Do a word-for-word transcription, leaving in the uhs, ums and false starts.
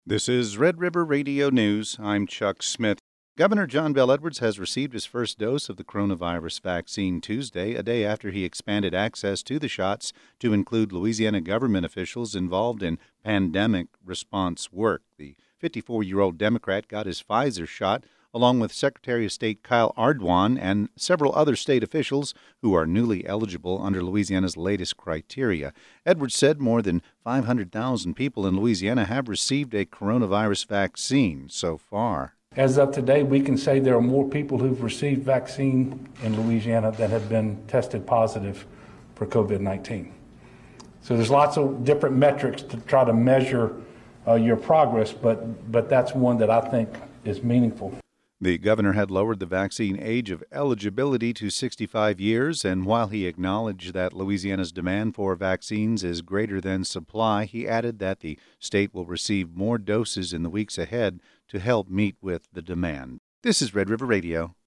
This is Red River Radio News. I'm Chuck Smith. Governor John Bel Edwards has received his first dose of the coronavirus vaccine Tuesday, a day after he expanded access to the shots to include Louisiana government officials involved in pandemic response work. The fifty-four-year-old Democrat got his Pfizer shot along with Secretary of State Kyle Ardoin and several other state officials who are newly eligible under Louisiana's latest criteria. Edwards said more than five hundred thousand people in Louisiana have received a coronavirus vaccine so far. As of today, we can say there are more people who've received vaccine in Louisiana that have been tested positive for COVID nineteen. So there's lots of different metrics to try to measure uh, your progress, but, but that's one that I think is meaningful. The governor had lowered the vaccine age of eligibility to sixty-five years, and while he acknowledged that Louisiana's demand for vaccines is greater than supply, he added that the state will receive more doses in the weeks ahead to help meet with the demand. This is Red River Radio.